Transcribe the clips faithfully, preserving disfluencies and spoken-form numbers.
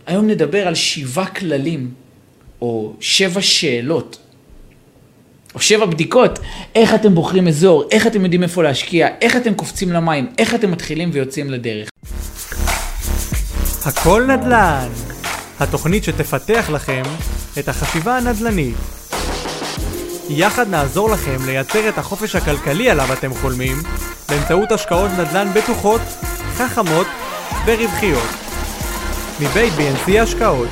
היום נדבר על שבעה כללים, או שבע שאלות, או שבע בדיקות, איך אתם בוחרים אזור, איך אתם יודעים איפה להשקיע, איך אתם קופצים למים, איך אתם מתחילים ויוצאים לדרך. הכל נדל"ן, התוכנית שתפתח לכם את החשיבה הנדל"נית. יחד נעזור לכם לייצר את החופש הכלכלי עליו אתם חולמים, באמצעות השקעות נדל"ן בטוחות, חכמות ורווחיות. מבית בי אן סי השקעות.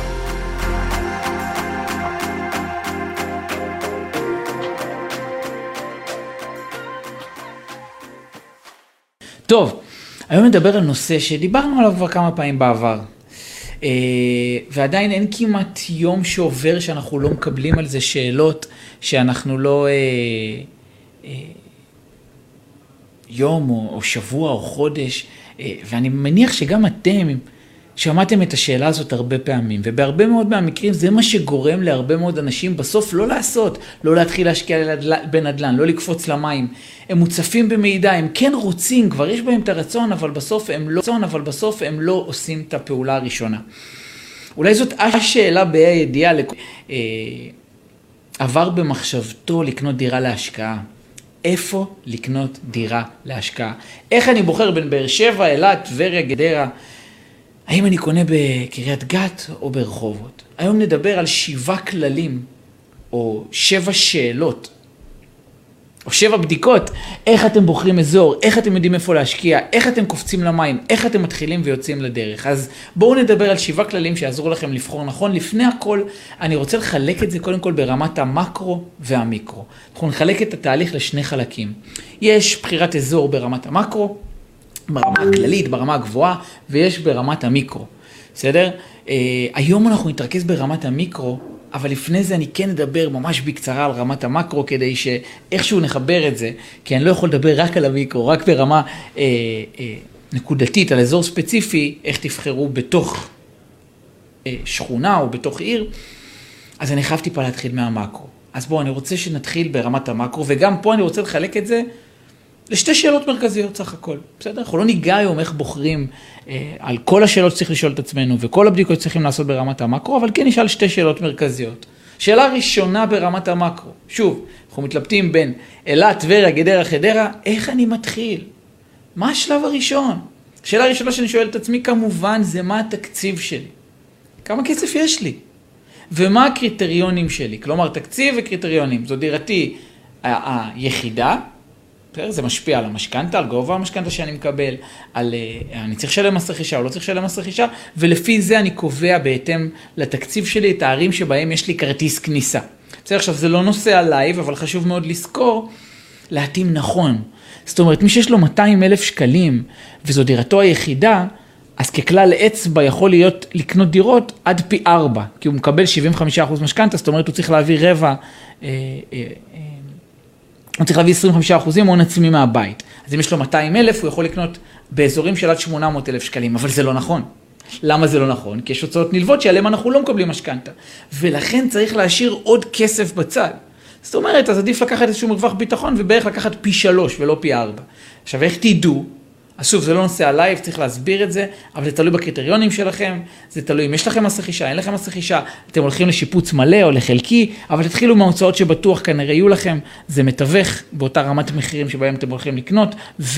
טוב, היום נדבר על נושא שדיברנו עליו כבר כמה פעמים בעבר. ועדיין אין כמעט יום שעובר שאנחנו לא מקבלים על זה שאלות, שאנחנו לא יום או, או שבוע או חודש, ואני מניח שגם אתם שמעתם את השאלה הזאת הרבה פעמים, ובהרבה מאוד מהמקרים זה מה שגורם להרבה מאוד אנשים בסוף לא לעשות, לא להתחיל להשקיע בנדל"ן, לא לקפוץ למים. הם מוצפים במידע, הם כן רוצים, כבר יש בהם את הרצון, אבל בסוף הם לא, אבל בסוף הם לא עושים את הפעולה הראשונה. אולי זאת השאלה בה"א הידיעה, אה, עבר במחשבתו לקנות דירה להשקעה. איפה לקנות דירה להשקעה? איך אני בוחר בין באר שבע, אילת, טבריה, גדרה? האם אני קונה בקריית גת או ברחובות? היום נדבר על שבעה כללים, או שבע שאלות, או שבע בדיקות, איך אתם בוחרים אזור, איך אתם יודעים איפה להשקיע, איך אתם קופצים למים, איך אתם מתחילים ויוצאים לדרך. אז בואו נדבר על שבעה כללים שיעזרו לכם לבחור נכון. לפני הכל, אני רוצה לחלק את זה קודם כל ברמת המקרו והמיקרו. אנחנו נחלק את התהליך לשני חלקים. יש בחירת אזור ברמת המקרו, ברמה הכללית, ברמה הגבוהה, ויש ברמת המיקרו. בסדר? היום אנחנו נתרכז ברמת המיקרו, אבל לפני זה אני כן אדבר ממש בקצרה על רמת המקרו, כדי שאיכשהו נחבר את זה, כי אני לא יכול לדבר רק על המיקרו, רק ברמה אה, אה, נקודתית, על אזור ספציפי, איך תבחרו בתוך אה, שכונה או בתוך עיר, אז אני חייב טיפה להתחיל מהמקרו. אז בואו, אני רוצה שנתחיל ברמת המקרו, וגם פה אני רוצה לחלק את זה לשתי שאלות מרכזיות סך הכל. בסדר? אנחנו לא ניגע היום איך בוחרים אה, על כל השאלות שצריך לשאול את עצמנו, וכל הבדיקות שצריכים לעשות ברמת המקרו, אבל כן נשאל שתי שאלות מרכזיות. שאלה ראשונה ברמת המקרו. שוב, אנחנו מתלבטים בין אילת, טבריה, גדרה, חדרה, איך אני מתחיל? מה השלב הראשון? השאלה הראשונה שאני שואל את עצמי כמובן זה מה התקציב שלי. כמה כסף יש לי? ומה הקריטריונים שלי? כלומר, תקציב וקריטריונים. זו דירתי היחידה, זה משפיע על המשכנתה, על גובה המשכנתה שאני מקבל, על אני צריך לשלם מס רכישה או לא צריך לשלם מס רכישה, ולפי זה אני קובע בהתאם לתקציב שלי את הערים שבהם יש לי כרטיס כניסה. בסדר, עכשיו זה לא נושא עלייב, אבל חשוב מאוד לזכור, להתאים נכון. זאת אומרת, מי שיש לו מאתיים אלף שקלים, וזו דירתו היחידה, אז ככלל אצבע יכול להיות לקנות דירות עד פי ארבע, כי הוא מקבל שבעים וחמישה אחוז משכנתה, זאת אומרת הוא צריך להביא רבע, אה, אה, הוא צריך להביא עשרים וחמישה אחוזים הון עצמי מהבית. אז אם יש לו מאתיים אלף, הוא יכול לקנות באזורים של עד שמונה מאות אלף שקלים, אבל זה לא נכון. למה זה לא נכון? כי יש הוצאות נלוות שעליהם אנחנו לא מקבלים משכנתה. ולכן צריך להשאיר עוד כסף בצד. זאת אומרת, אז עדיף לקחת איזשהו מרווח ביטחון, ובערך לקחת פי שלוש ולא פי ארבע. עכשיו, איך תדעו? אז שוב, זה לא נושא עליי, צריך להסביר את זה, אבל זה תלוי בקריטריונים שלכם, זה תלוי אם יש לכם מס רכישה, אין לכם מס רכישה, אתם הולכים לשיפוץ מלא או לחלקי, אבל תתחילו מההוצאות שבטוח כנראה יהיו לכם, זה מתווך באותה רמת מחירים שבהם אתם הולכים לקנות,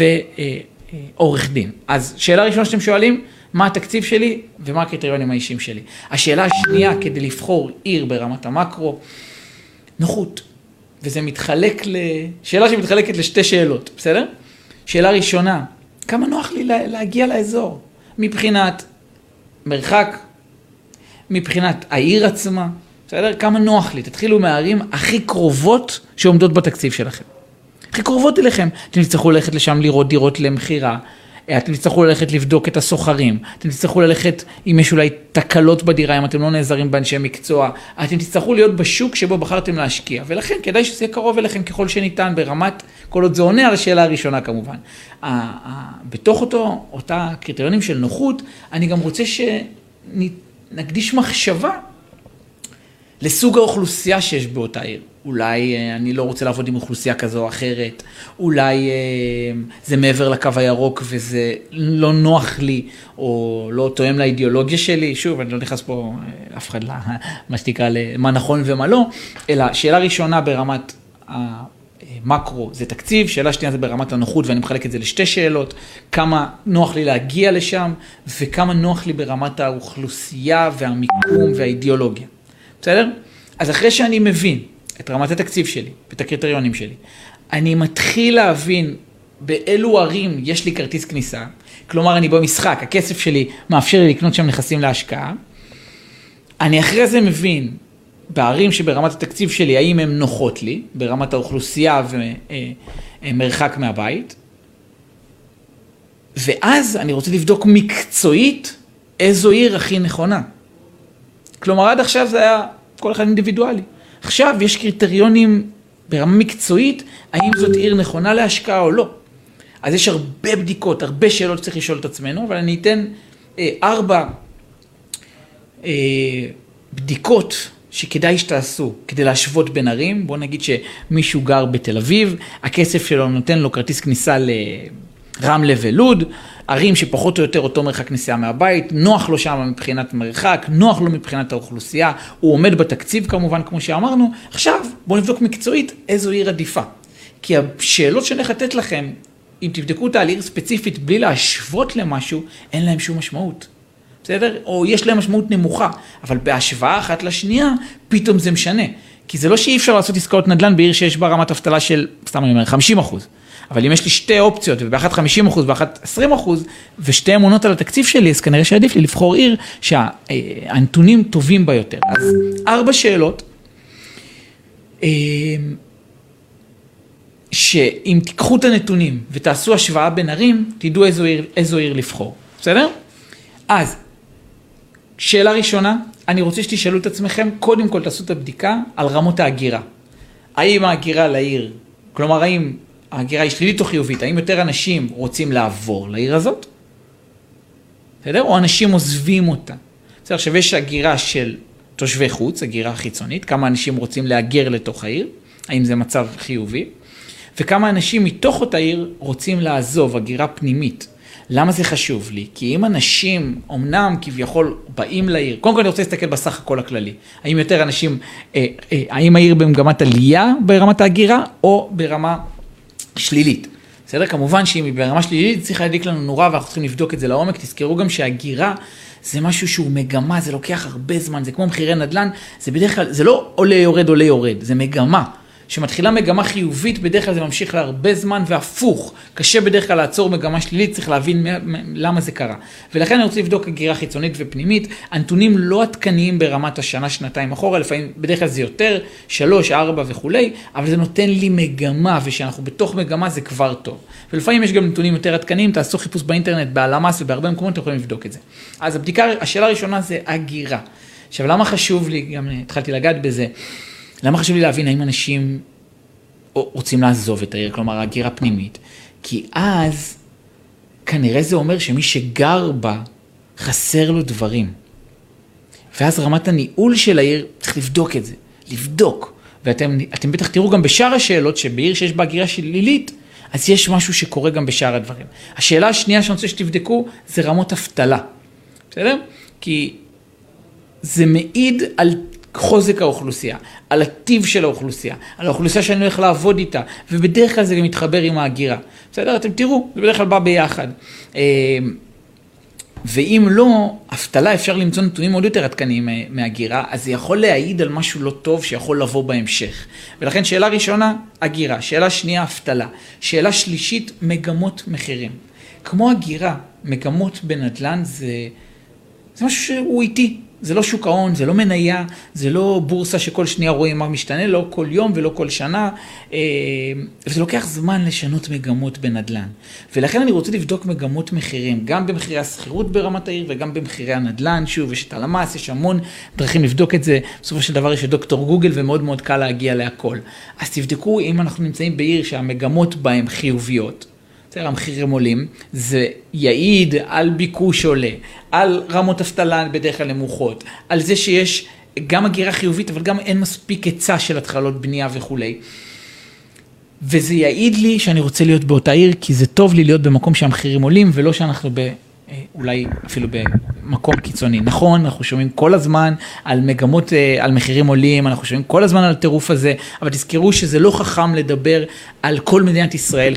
ועורך דין. אז שאלה ראשונה שאתם שואלים, מה התקציב שלי ומה הקריטריונים האישיים שלי? השאלה השנייה, כדי לבחור עיר ברמת המקרו, נוחות. וזה מתחלק ל... שאלה שמתחלקת לשתי שאלות, בסדר? שאלה ראשונה, כמה נוח לי להגיע לאזור? מבחינת מרחק, מבחינת העיר עצמה, בסדר? כמה נוח לי? תתחילו מהערים הכי קרובות שעומדות בתקציב שלכם. הכי קרובות אליכם. אתם תצטרכו ללכת לשם לראות דירות למחירה, אתם תצטרכו ללכת לבדוק את הסוחרים, אתם תצטרכו ללכת אם יש אולי תקלות בדירה, אם אתם לא נעזרים באנשי מקצוע, אתם תצטרכו להיות בשוק שבו בחרתם להשקיע, ולכן כדאי שזה יהיה קרוב אליכם ככל שניתן ברמת, כל עוד זה עונה על השאלה הראשונה כמובן. בתוך אותו, אותה קריטריונים של נוחות, אני גם רוצה שנקדיש מחשבה לסוג האוכלוסייה שיש באותה עיר. אולי אני לא רוצה לעבוד עם אוכלוסייה כזו או אחרת, אולי זה מעבר לקו הירוק וזה לא נוח לי, או לא תואם לאידיאולוגיה שלי, שוב, אני לא נכנס פה אף אחד מה שתקרא למה נכון ומה לא, אלא שאלה ראשונה ברמת המקרו זה תקציב, שאלה שנייה זה ברמת הנוחות, ואני מחלק את זה לשתי שאלות, כמה נוח לי להגיע לשם, וכמה נוח לי ברמת האוכלוסייה והמיקום והאידיאולוגיה. בסדר? אז אחרי שאני מבין את רמת התקציב שלי, ואת הקריטריונים שלי, אני מתחיל להבין באילו ערים יש לי כרטיס כניסה, כלומר אני במשחק, הכסף שלי מאפשר לי לקנות שם נכסים להשקעה, אני אחרי זה מבין בערים שברמת התקציב שלי, האם הן נוחות לי, ברמת האוכלוסייה ומרחק מהבית, ואז אני רוצה לבדוק מקצועית איזו עיר הכי נכונה. כלומר עד עכשיו זה היה כל אחד אינדיבידואלי. עכשיו יש קריטריונים ברמה מקצועית, האם זאת עיר נכונה להשקעה או לא. אז יש הרבה בדיקות, הרבה שאלות שצריך לשאול את עצמנו, אבל אני אתן אה, ארבע אה, בדיקות שכדאי שתעשו כדי להשוות בין ערים. בואו נגיד שמישהו גר בתל אביב, הכסף שלו נותן לו כרטיס כניסה לרמלה ולוד, ערים שפחות או יותר אותו מרחק נסיעה מהבית, נוח לו שם מבחינת מרחק, נוח לו מבחינת האוכלוסייה, הוא עומד בתקציב כמובן כמו שאמרנו. עכשיו בואו נבדוק מקצועית איזו עיר עדיפה. כי השאלות שאני לתת לכם, אם תבדקו אותה על עיר ספציפית בלי להשוות למשהו, אין להם שום משמעות. בסדר? או יש להם משמעות נמוכה, אבל בהשוואה אחת לשנייה, פתאום זה משנה. כי זה לא שאי אפשר לעשות עסקאות נדל"ן בעיר שיש בה רמת אבטלה של, סתם אני אומר, חמישים אחוז. אבל אם יש לי שתי אופציות, ובאחת חמישים אחוז, באחת עשרים אחוז, ושתי אמונות על התקציב שלי, אז כנראה שעדיף לי לבחור עיר שהנתונים טובים ביותר. אז ארבע שאלות, שאם תיקחו את הנתונים ותעשו השוואה בין ערים, תדעו איזו עיר, איזו עיר לבחור. בסדר? אז, שאלה ראשונה, אני רוצה שתשאלו את עצמכם, קודם כל תעשו את הבדיקה על רמות ההגירה. האם ההגירה לעיר, כלומר האם ההגירה היא שלילית או חיובית, האם יותר אנשים רוצים לעבור לעיר הזאת? בסדר? או אנשים עוזבים אותה. בסדר, עכשיו יש הגירה של תושבי חוץ, הגירה חיצונית, כמה אנשים רוצים להגר לתוך העיר, האם זה מצב חיובי, וכמה אנשים מתוך אותה עיר רוצים לעזוב, הגירה פנימית. למה זה חשוב לי? כי אם אנשים אומנם כביכול באים לעיר, קודם כל אני רוצה להסתכל בסך הכל הכללי, האם יותר אנשים, אה, אה, האם העיר במגמת עלייה ברמת ההגירה, או ברמה שלילית. בסדר? כמובן שאם היא ברמה שלילית, צריך להדליק לנו נורא, ואנחנו צריכים לבדוק את זה לעומק. תזכרו גם שההגירה זה משהו שהוא מגמה, זה לוקח הרבה זמן, זה כמו מחירי נדל"ן, זה בדרך כלל, זה לא עולה יורד, עולה יורד, זה מגמה. שמתחילה מגמה חיובית, בדרך כלל זה ממשיך להרבה זמן, והפוך, קשה בדרך כלל לעצור מגמה שלילית, צריך להבין למה זה קרה. ולכן אני רוצה לבדוק הגירה חיצונית ופנימית, הנתונים לא עדכניים ברמת השנה, שנתיים אחורה, לפעמים בדרך כלל זה יותר, שלוש, ארבע וכולי, אבל זה נותן לי מגמה, ושאנחנו בתוך מגמה זה כבר טוב. ולפעמים יש גם נתונים יותר עדכניים, תעשו חיפוש באינטרנט, בהלמ"ס ובהרבה מקומות, אתם יכולים לבדוק את זה. אז הבדיקה, השאלה הראשונה זה הגירה. עכשיו, למה חשוב לי, גם התחלתי לגעת בזה, למה חשוב לי להבין האם אנשים רוצים לעזוב את העיר, כלומר הגירה פנימית? כי אז כנראה זה אומר שמי שגר בה חסר לו דברים. ואז רמת הניהול של העיר צריך לבדוק את זה, לבדוק. ואתם אתם בטח תראו גם בשאר השאלות שבעיר שיש בה הגירה שלילית, אז יש משהו שקורה גם בשאר הדברים. השאלה השנייה שאני רוצה שתבדקו זה רמות אבטלה. בסדר? כי זה מעיד על חוזק האוכלוסייה, על הטיב של האוכלוסייה, על האוכלוסייה שאני הולך לעבוד איתה, ובדרך כלל זה גם מתחבר עם ההגירה. בסדר? אתם תראו, זה בדרך כלל בא ביחד. ואם לא, אבטלה אפשר למצוא נתונים מאוד יותר עדכניים מהגירה, אז זה יכול להעיד על משהו לא טוב שיכול לבוא בהמשך. ולכן שאלה ראשונה, הגירה. שאלה שנייה, אבטלה. שאלה שלישית, מגמות מחירים. כמו הגירה, מגמות בנדל"ן זה, זה משהו שהוא איטי. זה לא שוק ההון, זה לא מניה, זה לא בורסה שכל שנייה רואים מה משתנה, לא כל יום ולא כל שנה, וזה לוקח זמן לשנות מגמות בנדל"ן. ולכן אני רוצה לבדוק מגמות מחירים, גם במחירי הסחירות ברמת העיר וגם במחירי הנדל"ן. שוב, יש את הלמ"ס, יש המון דרכים לבדוק את זה, בסופו של דבר יש את דוקטור גוגל ומאוד מאוד קל להגיע להכל. אז תבדקו אם אנחנו נמצאים בעיר שהמגמות בהן חיוביות, המחירים עולים, זה יעיד על ביקוש עולה, על רמות אבטלה בדרך כלל נמוכות, על זה שיש גם הגירה חיובית, אבל גם אין מספיק היצע של התחלות בנייה וכולי. וזה יעיד לי שאני רוצה להיות באותה עיר, כי זה טוב לי להיות במקום שהמחירים עולים, ולא שאנחנו ב, אולי אפילו במקום קיצוני. נכון, אנחנו שומעים כל הזמן על מגמות, על מחירים עולים, אנחנו שומעים כל הזמן על הטירוף הזה, אבל תזכרו שזה לא חכם לדבר על כל מדינת ישראל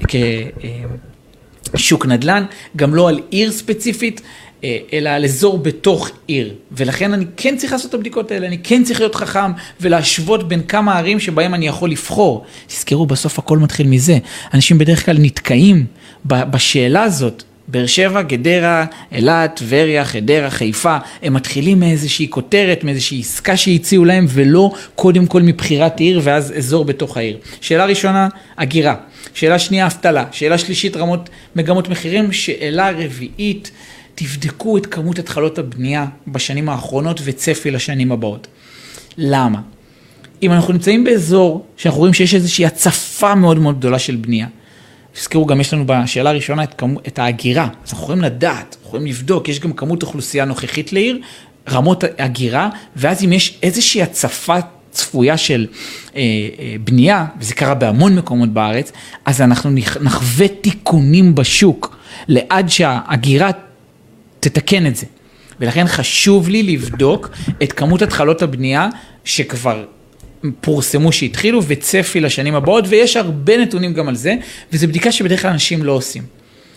כשוק נדל"ן, גם לא על עיר ספציפית, אלא על אזור בתוך עיר. ולכן אני כן צריך לעשות את הבדיקות האלה, אני כן צריך להיות חכם ולהשוות בין כמה ערים שבהם אני יכול לבחור. תזכרו, בסוף הכל מתחיל מזה. אנשים בדרך כלל נתקעים בשאלה הזאת. באר שבע, גדרה, אילת, טבריה, חדרה, חיפה, הם מתחילים מאיזושהי כותרת, מאיזושהי עסקה שהציעו להם, ולא קודם כל מבחירת עיר ואז אזור בתוך העיר. שאלה ראשונה, הגירה. שאלה שנייה, אבטלה. שאלה שלישית, רמות מגמות מחירים. שאלה רביעית, תבדקו את כמות התחלות הבנייה בשנים האחרונות וצפי לשנים הבאות. למה? אם אנחנו נמצאים באזור שאנחנו רואים שיש איזושהי הצפה מאוד מאוד גדולה של בנייה, תזכרו, גם יש לנו בשאלה הראשונה את, כמות, את ההגירה, אז אנחנו יכולים לדעת, אנחנו יכולים לבדוק, יש גם כמות אוכלוסייה נוכחית לעיר, רמות הגירה, ואז אם יש איזושהי הצפה צפויה של אה, אה, בנייה, וזה קרה בהמון מקומות בארץ, אז אנחנו נחווה תיקונים בשוק, לעד שההגירה תתקן את זה. ולכן חשוב לי לבדוק את כמות התחלות הבנייה שכבר פורסמו שהתחילו וצפי לשנים הבאות, ויש הרבה נתונים גם על זה, וזו בדיקה שבדרך כלל אנשים לא עושים.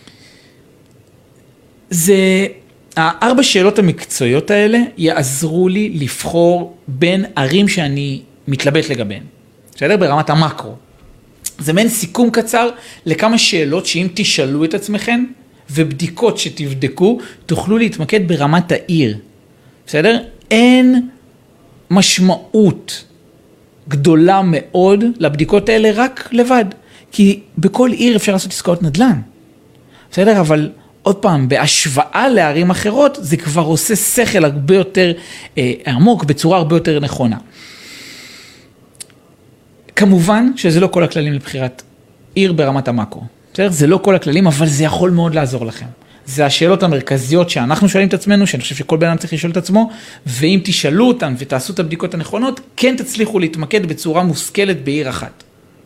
זה, הארבע שאלות המקצועיות האלה יעזרו לי לבחור בין ערים שאני מתלבט לגביהן. בסדר? ברמת המקרו. זה מעין סיכום קצר לכמה שאלות שאם תשאלו את עצמכם, ובדיקות שתבדקו, תוכלו להתמקד ברמת העיר. בסדר? אין משמעות גדולה מאוד לבדיקות האלה רק לבד. כי בכל עיר אפשר לעשות עסקאות נדל"ן. בסדר? אבל עוד פעם, בהשוואה לערים אחרות, זה כבר עושה שכל הרבה יותר אה, עמוק, בצורה הרבה יותר נכונה. כמובן שזה לא כל הכללים לבחירת עיר ברמת המקרו. בסדר? זה לא כל הכללים, אבל זה יכול מאוד לעזור לכם. זה השאלות המרכזיות שאנחנו שואלים את עצמנו, שאני חושב שכל בן אדם צריך לשאול את עצמו, ואם תשאלו אותן ותעשו את הבדיקות הנכונות, כן תצליחו להתמקד בצורה מושכלת בעיר אחת.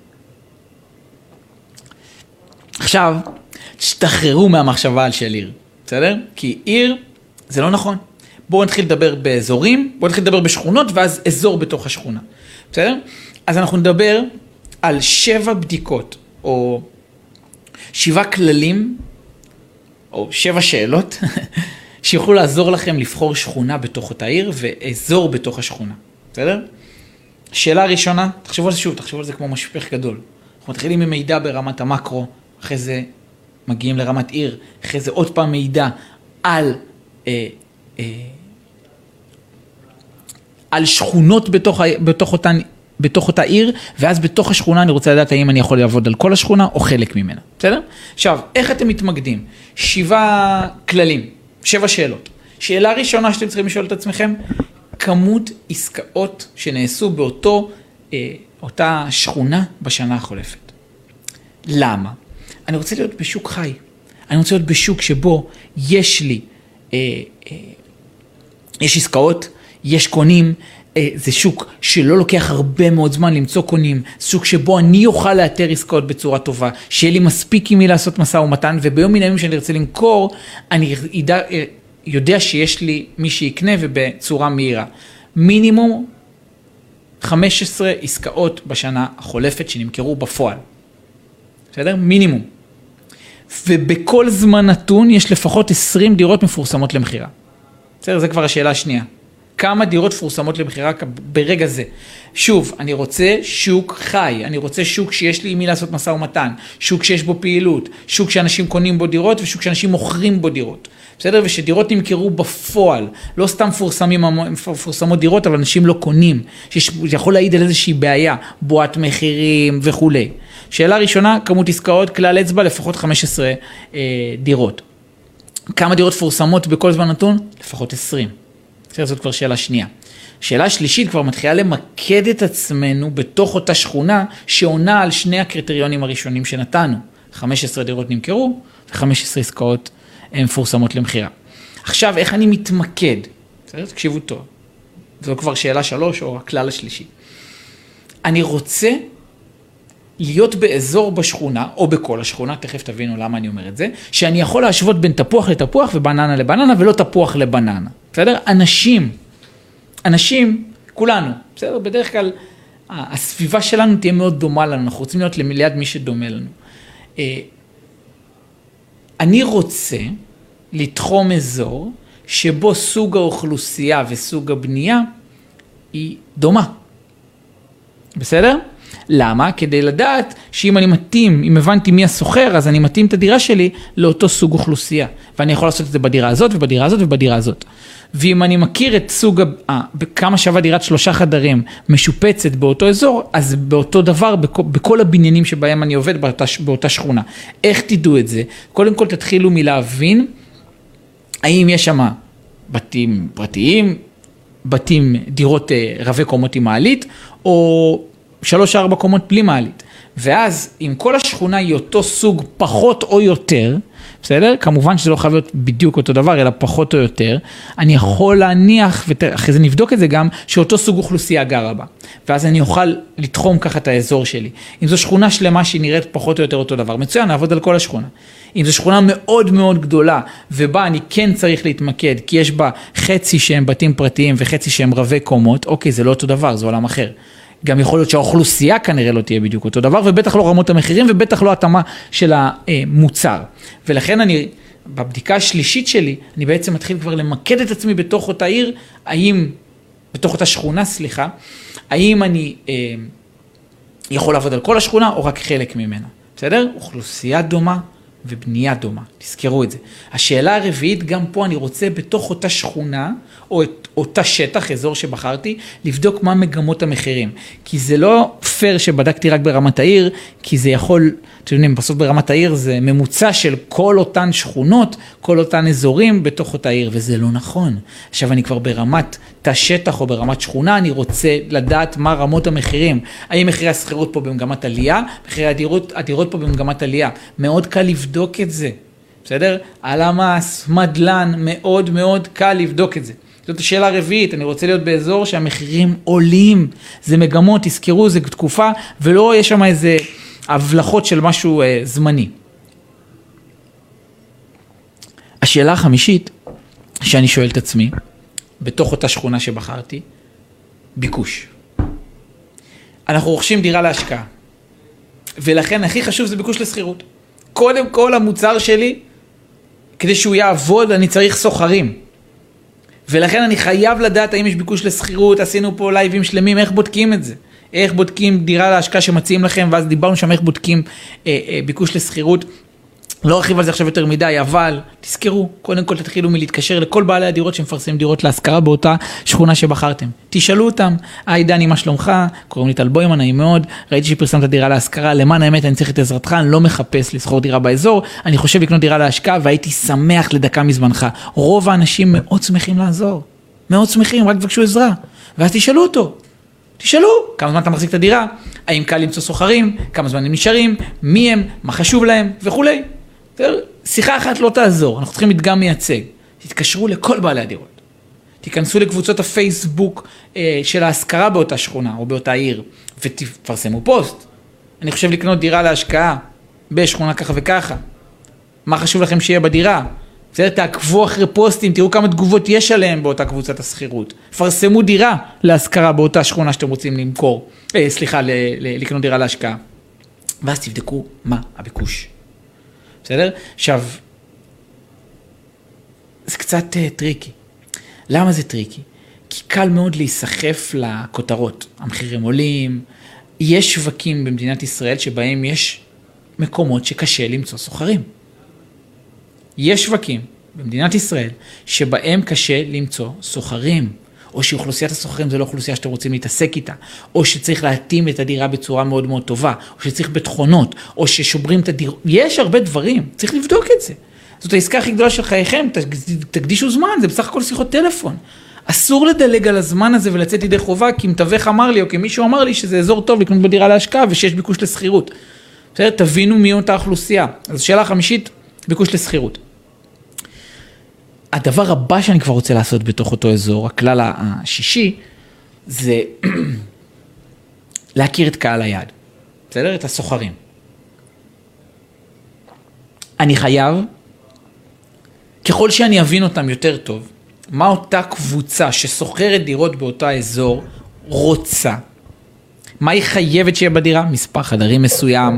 עכשיו, תשתחררו מהמחשבה על של עיר, בסדר? כי עיר זה לא נכון. בואו נתחיל לדבר באזורים, בואו נתחיל לדבר בשכונות, ואז אזור בתוך השכונה. בסדר? אז אנחנו נדבר על שבע בדיקות, או שבעה כללים, או שבע שאלות, שיוכלו לעזור לכם לבחור שכונה בתוך אותה עיר, ואזור בתוך השכונה. בסדר? שאלה ראשונה, תחשבו על זה שוב, תחשבו על זה כמו משפך גדול. אנחנו מתחילים ממידע ברמת המקרו, אחרי זה מגיעים לרמת עיר, אחרי זה עוד פעם מידע על, אה, אה, על שכונות בתוך, בתוך אותן בתוך אותה עיר, ואז בתוך השכונה אני רוצה לדעת האם אני יכול לעבוד על כל השכונה או חלק ממנה. בסדר? עכשיו, איך אתם מתמקדים? שבעה כללים, שבע שאלות. שאלה ראשונה שאתם צריכים לשאול את עצמכם, כמות עסקאות שנעשו באותו, אה, אותה שכונה בשנה החולפת. למה? אני רוצה להיות בשוק חי. אני רוצה להיות בשוק שבו יש לי, אה, אה, יש עסקאות, יש קונים, זה שוק שלא לוקח הרבה מאוד זמן למצוא קונים, שוק שבו אני אוכל לאתר עסקאות בצורה טובה, שיהיה לי מספיק עם מי לעשות משא ומתן, וביום מן הימים שאני רוצה למכור, אני יודע, יודע שיש לי מי שיקנה ובצורה מהירה. מינימום חמש עשרה עסקאות בשנה החולפת שנמכרו בפועל. בסדר? מינימום. ובכל זמן נתון יש לפחות עשרים דירות מפורסמות למחירה. בסדר? זה כבר השאלה השנייה. כמה דירות פורסמות למחירה ברגע זה. שוב, אני רוצה שוק חי, אני רוצה שוק שיש לי עם מי לעשות משא ומתן, שוק שיש בו פעילות, שוק שאנשים קונים בו דירות ושוק שאנשים מוכרים בו דירות. בסדר? ושדירות נמכרו בפועל, לא סתם פורסמים, פורסמות דירות, אבל אנשים לא קונים, שיכול להעיד על איזושהי בעיה, בועת מחירים וכו'. שאלה ראשונה, כמות עסקאות, כלל אצבע, לפחות חמש עשרה אה, דירות. כמה דירות פורסמות בכל זמן נתון? לפחות עשרים. זאת כבר שאלה שנייה. שאלה שלישית כבר מתחילה למקד את עצמנו בתוך אותה שכונה שעונה על שני הקריטריונים הראשונים שנתנו. חמש עשרה דירות נמכרו ו-חמש עשרה עסקאות מפורסמות למחירה. עכשיו, איך אני מתמקד? בסדר? תקשיבו טוב. זו כבר שאלה שלוש או הכלל השלישי. אני רוצה להיות באזור בשכונה, או בכל השכונה, תכף תבינו למה אני אומר את זה, שאני יכול להשוות בין תפוח לתפוח ובננה לבננה, ולא תפוח לבננה. בסדר? אנשים, אנשים, כולנו, בסדר? בדרך כלל, הסביבה שלנו תהיה מאוד דומה לנו, אנחנו רוצים להיות ליד מי שדומה לנו. אני רוצה לתחום אזור, שבו סוג האוכלוסייה וסוג הבנייה היא דומה. בסדר? למה? כדי לדעת שאם אני מתאים, אם הבנתי מי הסוחר, אז אני מתאים את הדירה שלי לאותו סוג אוכלוסייה. ואני יכול לעשות את זה בדירה הזאת ובדירה הזאת ובדירה הזאת. ואם אני מכיר את סוג, אה, בכמה שווה דירת שלושה חדרים משופצת באותו אזור, אז באותו דבר, בכל, בכל הבניינים שבהם אני עובד באותה, באותה שכונה. איך תדעו את זה? קודם כל תתחילו מלהבין, האם יש שם בתים פרטיים, בתים, דירות רבי קומות עם מעלית, או שלוש ארבע קומות בלי מעלית. ואז אם כל השכונה היא אותו סוג פחות או יותר, בסדר? כמובן שזה לא חייב להיות בדיוק אותו דבר, אלא פחות או יותר, אני יכול להניח, ואחרי זה נבדוק את זה גם, שאותו סוג אוכלוסייה גרה בה. ואז אני אוכל לתחום ככה את האזור שלי. אם זו שכונה שלמה שהיא נראית פחות או יותר אותו דבר, מצוין, נעבוד על כל השכונה. אם זו שכונה מאוד מאוד גדולה, ובה אני כן צריך להתמקד, כי יש בה חצי שהם בתים פרטיים וחצי שהם רבי קומות, אוקיי, זה לא אותו דבר, זה עולם אחר. גם יכול להיות שהאוכלוסייה כנראה לא תהיה בדיוק אותו דבר, ובטח לא רמות המחירים, ובטח לא התאמה של המוצר. ולכן אני, בבדיקה השלישית שלי, אני בעצם מתחיל כבר למקד את עצמי בתוך אותה עיר, האם, בתוך אותה שכונה, סליחה, האם אני אה, יכול לעבוד על כל השכונה, או רק חלק ממנה. בסדר? אוכלוסייה דומה ובנייה דומה. תזכרו את זה. השאלה הרביעית, גם פה אני רוצה בתוך אותה שכונה, או את אותה שטח, אזור שבחרתי, לבדוק מה מגמות המחירים. כי זה לא פייר שבדקתי רק ברמת העיר, כי זה יכול, אתם יודעים, בסוף ברמת העיר זה ממוצע של כל אותן שכונות, כל אותן אזורים בתוך אותה עיר, וזה לא נכון. עכשיו אני כבר ברמת תא שטח או ברמת שכונה, אני רוצה לדעת מה רמות המחירים. האם מחירי השכירות פה במגמת עלייה? מחירי הדירות, הדירות פה במגמת עלייה. מאוד קל לבדוק את זה. בסדר? על המס, מדלן, מאוד מאוד קל לבדוק את זה. זאת השאלה הרביעית, אני רוצה להיות באזור שהמחירים עולים, זה מגמות, תזכרו, זה תקופה, ולא יש שם איזה הבלחות של משהו אה, זמני. השאלה החמישית, שאני שואל את עצמי, בתוך אותה שכונה שבחרתי, ביקוש. אנחנו רוכשים דירה להשקעה, ולכן הכי חשוב זה ביקוש לסחירות. קודם כל המוצר שלי, כדי שהוא יעבוד, אני צריך סוחרים. ולכן אני חייב לדעת האם יש ביקוש לסחירות, עשינו פה לייבים שלמים, איך בודקים את זה? איך בודקים דירה להשקעה שמציעים לכם, ואז דיברנו שם איך בודקים אה, אה, ביקוש לסחירות. לא ארחיב על זה עכשיו יותר מדי, אבל תזכרו, קודם כל תתחילו מלהתקשר לכל בעלי הדירות שמפרסמים דירות להשכרה באותה שכונה שבחרתם. תשאלו אותם, היי דני, מה שלומך? קוראים לי טל בוימן, נעים מאוד, ראיתי שפרסמת דירה להשכרה, למען האמת אני צריך את עזרתך, אני לא מחפש לסחור דירה באזור, אני חושב לקנות דירה להשקעה והייתי שמח לדקה מזמנך. רוב האנשים מאוד שמחים לעזור, מאוד שמחים, רק בבקשו עזרה, ואז תשאלו אותו. תשאלו, כמה זמן אתה מחזיק את הדירה, האם קל למצוא סוחרים, כמה זמן הם נשארים, מי הם, מה חשוב להם וכולי. שיחה אחת לא תעזור, אנחנו צריכים מדגם מייצג. תתקשרו לכל בעלי הדירות. תיכנסו לקבוצות הפייסבוק אה, של ההשכרה באותה שכונה או באותה עיר, ותפרסמו פוסט. אני חושב לקנות דירה להשקעה בשכונה ככה וככה. מה חשוב לכם שיהיה בדירה? בסדר, תעקבו אחרי פוסטים, תראו כמה תגובות יש עליהם באותה קבוצת הסחירות. פרסמו דירה להשכרה באותה שכונה שאתם רוצים למכור, אה, סליחה, ל- ל- לקנות דירה להשקעה. ואז תבדקו מה הביקוש. בסדר? עכשיו, זה קצת uh, טריקי. למה זה טריקי? כי קל מאוד להיסחף לכותרות. המחירים עולים, יש שווקים במדינת ישראל שבהם יש מקומות שקשה למצוא סוחרים. יש שווקים במדינת ישראל שבהם קשה למצוא סוחרים. או שאוכלוסיית הסוחרים זה לא אוכלוסייה שאתם רוצים להתעסק איתה, או שצריך להתאים את הדירה בצורה מאוד מאוד טובה, או שצריך בתכונות, או ששוברים את הדירה, יש הרבה דברים, צריך לבדוק את זה. זאת העסקה הכי גדולה של חייכם, תקדישו זמן, זה בסך הכל שיחות טלפון. אסור לדלג על הזמן הזה ולצאת ידי חובה, כי מתווך אמר לי, או כי מישהו אמר לי שזה אזור טוב לקנות בדירה להשקעה, ושיש ביקוש לסחירות. בסדר? תבינו מי אותה האוכלוסייה. אז שאלה חמישית, ביקוש לסחירות. הדבר הבא שאני כבר רוצה לעשות בתוך אותו אזור, הכלל השישי, זה להכיר את קהל היעד, בסדר? את הסוחרים. אני חייב, ככל שאני אבין אותם יותר טוב, מה אותה קבוצה שסוחרת דירות באותה אזור רוצה, מה היא חייבת שיהיה בדירה? מספר חדרים מסוים,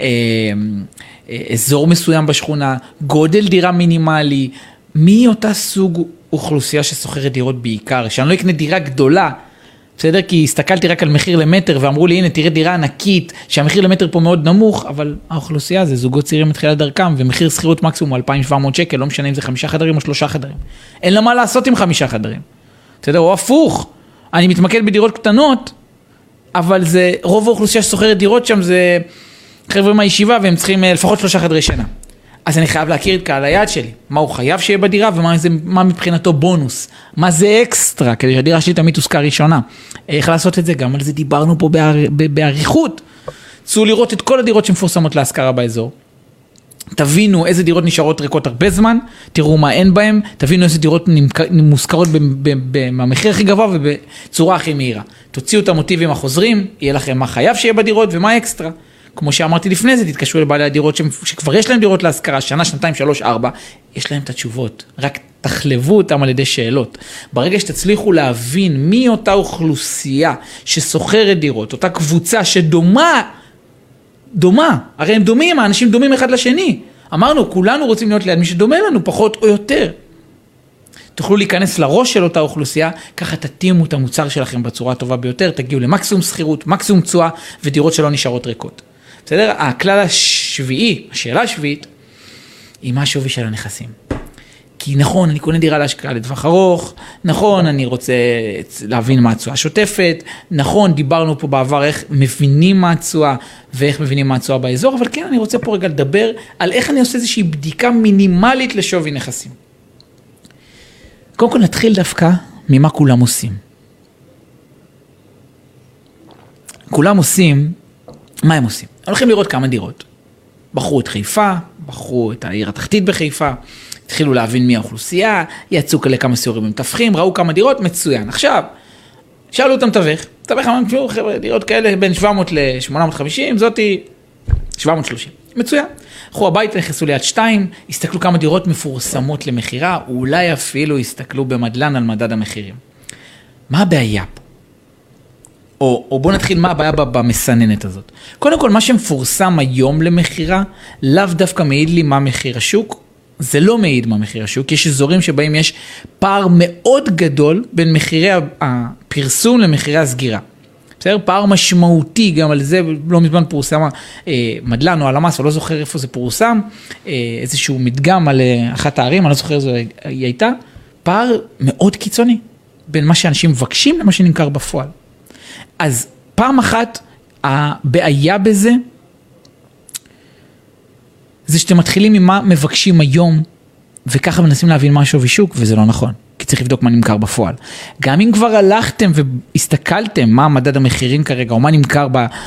אזור מסוים בשכונה, גודל דירה מינימלי, מי אותה סוג אוכלוסייה שסוחרת דירות בעיקר, שאני לא אקנה דירה גדולה, בסדר? כי הסתכלתי רק על מחיר למטר ואמרו לי, הנה תראה דירה ענקית, שהמחיר למטר פה מאוד נמוך, אבל האוכלוסייה זה זוגות צעירים מתחילת דרכם, ומחיר שכירות מקסימום אלפיים ושבע מאות שקל, לא משנה אם זה חמישה חדרים או שלושה חדרים. אין לה מה לעשות עם חמישה חדרים. בסדר? או הפוך, אני מתמקד בדירות קטנות, אבל זה, רוב האוכלוסייה שסוחרת דירות שם זה חבר'ה מהישיבה, והם צריכים לפחות שלושה חדרי שינה. אז אני חייב להכיר את קהל היעד שלי, מה הוא חייב שיהיה בדירה, ומה זה, מה מבחינתו בונוס, מה זה אקסטרה, כדי שהדירה שלי תמיד תוזכר ראשונה. איך לעשות את זה? גם על זה דיברנו פה בעריכות. צאו לראות את כל הדירות שמפורסמות להשכרה באזור. תבינו איזה דירות נשארות ריקות הרבה זמן, תראו מה אין בהם, תבינו איזה דירות מוזכרות במחיר הכי גבוה ובצורה הכי מהירה. תוציאו את המוטיבים החוזרים, יהיה לכם מה חייב שיהיה בדירות ומה אקסטרה. כמו שאמרתי לפני זה, תתקשרו לבעלי הדירות שכבר יש להם דירות להשכרה, שנה, שנתיים, שלוש, ארבע, יש להם את התשובות, רק תחלבו אותם על ידי שאלות. ברגע שתצליחו להבין מי אותה אוכלוסייה שסוחרת דירות, אותה קבוצה שדומה, דומה, הרי הם דומים, האנשים דומים אחד לשני. אמרנו, כולנו רוצים להיות ליד מי שדומה לנו, פחות או יותר. תוכלו להיכנס לראש של אותה אוכלוסייה, ככה תתאימו את המוצר שלכם בצורה הטובה ביותר, תגיעו למקסימום שכירות, מקסימום תשואה, ודירות שלא נשארות ריקות. בסדר? הכלל השביעי, השאלה השביעית, היא מה השווי של הנכסים. כי נכון, אני קונה דירה להשקעה לטווח ארוך, נכון, אני רוצה להבין מה התשואה השוטפת, נכון, דיברנו פה בעבר איך מבינים מה התשואה, ואיך מבינים מה התשואה באזור, אבל כן, אני רוצה פה רגע לדבר על איך אני עושה איזושהי בדיקה מינימלית לשווי נכסים. קודם כל נתחיל דווקא ממה כולם עושים. כולם עושים, מה הם עושים? הולכים לראות כמה דירות. בחרו את חיפה, בחרו את העיר התחתית בחיפה, התחילו להבין מי האוכלוסייה, יצאו לכמה סיורים ומתווכים, ראו כמה דירות, מצוין. עכשיו, שאלו אותם תווך, תווך אמרנו, חבר'ה, דירות כאלה בין שבע מאות ל-שמונה מאות וחמישים, זאתי שבע מאות ושלושים. מצוין. הלכו הביתה, נכנסו ליד שתיים, הסתכלו כמה דירות מפורסמות למחירה, אולי אפילו הסתכלו במדלן על מדד המחירים. מה הבעיה פה? או, או בוא נתחיל מה הבעיה במסננת הזאת. קודם כל, מה שמפורסם היום למחירה, לאו דווקא מעיד לי מה מחיר השוק, זה לא מעיד מה מחיר השוק, יש אזורים שבהם יש פער מאוד גדול בין מחירי הפרסום למחירי הסגירה. בסדר? פער משמעותי, גם על זה לא מזמן פורסם אה, מדלן או הלמ"ס, או לא זוכר איפה זה פורסם, אה, איזשהו מדגם על אה, אחת הערים, אני לא זוכר איזו היא הייתה, פער מאוד קיצוני, בין מה שאנשים מבקשים למה שנמכר בפועל. אז פעם אחת, הבעיה בזה, זה שאתם מתחילים ממה מבקשים היום, וככה מנסים להבין מה שווי שוק, וזה לא נכון. כי צריך לבדוק מה נמכר בפועל. גם אם כבר הלכתם והסתכלתם מה מדד המחירים כרגע, או מה נמכר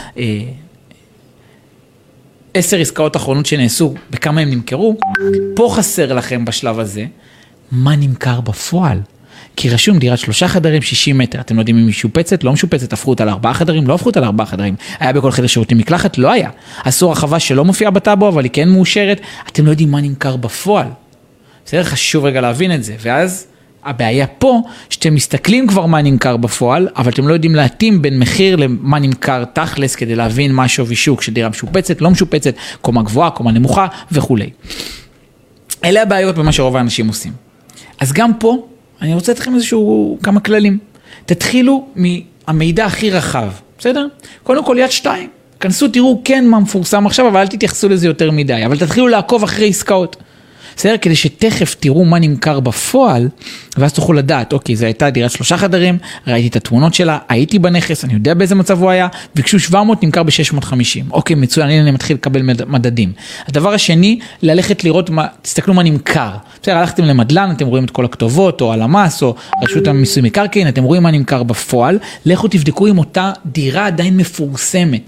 בעשר עסקאות האחרונות שנעשו, בכמה הם נמכרו, פה חסר לכם בשלב הזה, מה נמכר בפועל. כי רשום דירת שלושה חדרים, שישים מטר, אתם לא יודעים אם היא משופצת, לא משופצת, הפכו אותה לארבעה חדרים, לא הפכו אותה לארבעה חדרים, היה בכל חדר שירותים מקלחת, לא היה. עשו הרחבה שלא מופיעה בטאבו, אבל היא כן מאושרת, אתם לא יודעים מה נמכר בפועל. בסדר, חשוב רגע להבין את זה, ואז הבעיה פה, שאתם מסתכלים כבר מה נמכר בפועל, אבל אתם לא יודעים להתאים בין מחיר למה נמכר תכלס, כדי להבין מה שווי שוק, שדירה משופצת, לא משופצת, קומה גבוהה, קומה נמוכה וכו'. אלה הבעיות במה שרוב האנשים עושים. אז גם פה, אני רוצה לתכם איזשהו כמה כללים. תתחילו מהמידע הכי רחב, בסדר? קודם כל יד שתיים. כנסו, תראו כן מה מפורסם עכשיו, אבל אל תתייחסו לזה יותר מדי. אבל תתחילו לעקוב אחרי עסקאות. בסדר? כדי שתכף תראו מה נמכר בפועל, ואז תוכלו לדעת, אוקיי, זו הייתה דירת שלושה חדרים, ראיתי את התמונות שלה, הייתי בנכס, אני יודע באיזה מצב הוא היה, ביקשו שבע מאות, נמכר ב-שש מאות וחמישים. אוקיי, מצוין, אני מתחיל לקבל מדדים. הדבר השני, ללכת לראות, מה, תסתכלו מה נמכר. בסדר, הלכתם למדלן, אתם רואים את כל הכתובות, או הלמ"ס, או רשות המיסוי מקרקעין, אתם רואים מה נמכר בפועל, לכו תבדקו אם אותה דירה עדיין מפורסמת.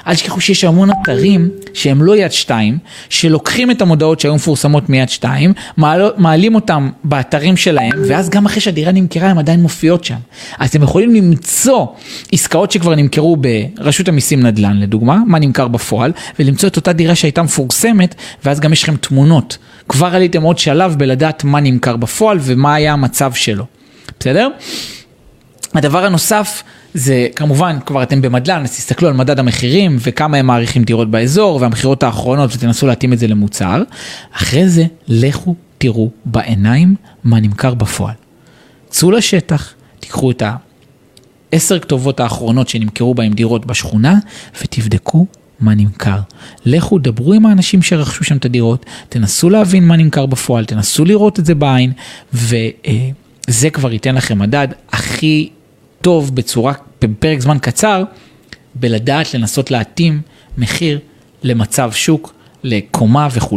אל תשכחו שיש המון אתרים שהם לא יד שתיים, שלוקחים את המודעות שהיו מפורסמות מיד שתיים, מעלים אותם באתרים שלהם, ואז גם אחרי שהדירה נמכרה הם עדיין מופיעות שם. אז אתם יכולים למצוא עסקאות שכבר נמכרו ברשות המיסים נדל"ן, לדוגמה, מה נמכר בפועל, ולמצוא את אותה דירה שהייתה מפורסמת, ואז גם יש לכם תמונות. כבר עליתם עוד שלב בלדעת מה נמכר בפועל ומה היה המצב שלו. בסדר? הדבר הנוסף זה כמובן, כבר אתם במדלן, אז תסתכלו על מדד המחירים וכמה הם מעריכים דירות באזור והמחירות האחרונות ותנסו להתאים את זה למוצר. אחרי זה, לכו תראו בעיניים מה נמכר בפועל. צאו לשטח, תיקחו את העשר כתובות האחרונות שנמכרו בהם דירות בשכונה ותבדקו מה נמכר. לכו, דברו עם האנשים שרכשו שם את הדירות, תנסו להבין מה נמכר בפועל, תנסו לראות את זה בעין, וזה כבר ייתן לכם מדד הכי טוב בצורה, בפרק זמן קצר, בלדעת לנסות להתאים מחיר למצב שוק, לקומה וכו'.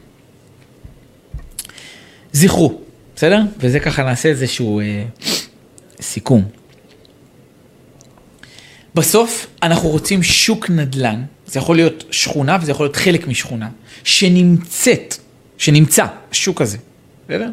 זכרו, בסדר? וזה ככה נעשה איזשהו אה, סיכום. בסוף אנחנו רוצים שוק נדל"ן, זה יכול להיות שכונה וזה יכול להיות חלק משכונה, שנמצאת, שנמצא, השוק הזה, בסדר?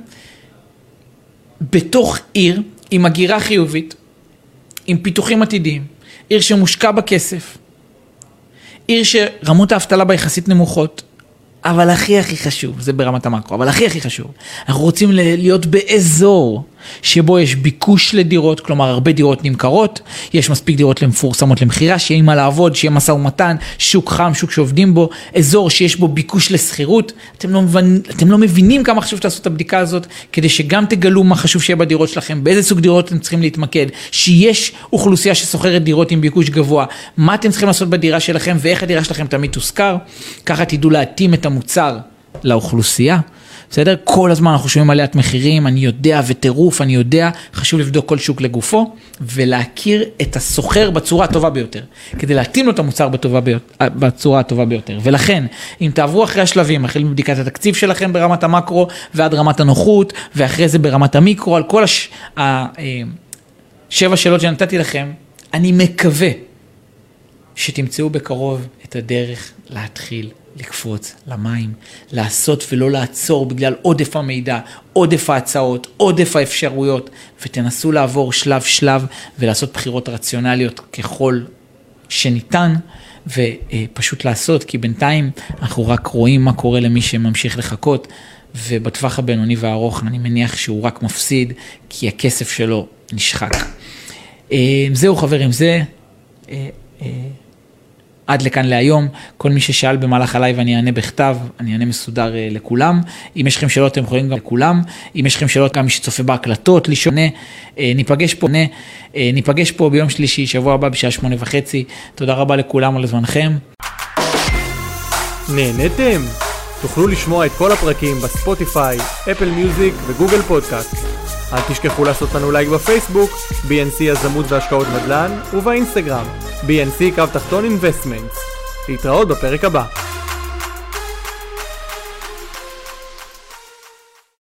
בתוך עיר עם הגירה חיובית, עם פיתוחים עתידיים, עיר שמושקע בכסף, עיר שרמות האבטלה בה יחסית נמוכות, אבל הכי הכי חשוב, זה ברמת המקרו, אבל הכי הכי חשוב, אנחנו רוצים להיות באזור שבו יש ביקוש לדירות, כלומר הרבה דירות נמכרות, יש מספיק דירות למפורסמות למחירה, שיהיה מה לעבוד, שיהיה מסע ומתן, שוק חם, שוק שעובדים בו, אזור שיש בו ביקוש לסחירות. אתם לא, מבין, אתם לא מבינים כמה חשוב שתעשו את הבדיקה הזאת, כדי שגם תגלו מה חשוב שיהיה בדירות שלכם, באיזה סוג דירות אתם צריכים להתמקד, שיש אוכלוסייה שסוחרת דירות עם ביקוש גבוה, מה אתם צריכים לעשות בדירה שלכם, ואיך הדירה שלכם תמיד תוזכר, ככה תדעו להתאים את המוצר לאוכלוסייה. בסדר? כל הזמן אנחנו שומעים עליית מחירים, אני יודע, וטירוף, אני יודע, חשוב לבדוק כל שוק לגופו, ולהכיר את הסוחר בצורה הטובה ביותר, כדי להתאים לו את המוצר בטובה ביותר, בצורה הטובה ביותר. ולכן, אם תעברו אחרי השלבים, אחרי בדיקת התקציב שלכם ברמת המקרו, ועד רמת הנוחות, ואחרי זה ברמת המיקרו, על כל הש... השבע שאלות שנתתי לכם, אני מקווה שתמצאו בקרוב את הדרך להתחיל לקפוץ למים, לעשות ולא לעצור בגלל עודף המידע, עודף ההצעות, עודף האפשרויות, ותנסו לעבור שלב שלב ולעשות בחירות רציונליות ככל שניתן, ופשוט לעשות, כי בינתיים אנחנו רק רואים מה קורה למי שממשיך לחכות, ובטווח הבינוני והארוך אני מניח שהוא רק מפסיד, כי הכסף שלו נשחק. זהו חברים, זה... עד לכאן להיום, כל מי ששאל במהלך הלייב אני אענה בכתב, אני אענה מסודר uh, לכולם. אם יש לכם שאלות אתם יכולים גם לכולם, אם יש לכם שאלות גם מי שצופה בהקלטות, לשונה, uh, ניפגש פה, uh, ניפגש פה ביום שלישי, שבוע הבא בשעה שמונה וחצי. תודה רבה לכולם על זמנכם. נהנתם? תוכלו לשמוע את כל הפרקים בספוטיפיי, אפל מיוזיק וגוגל פודקאסט. אל תשכחו לעשות לנו לייק בפייסבוק, בי אן סי יזמות והשקעות נדל"ן, ובאינסטגרם, בי אן סי קו תחתון אינבסטמנטס. להתראות בפרק הבא.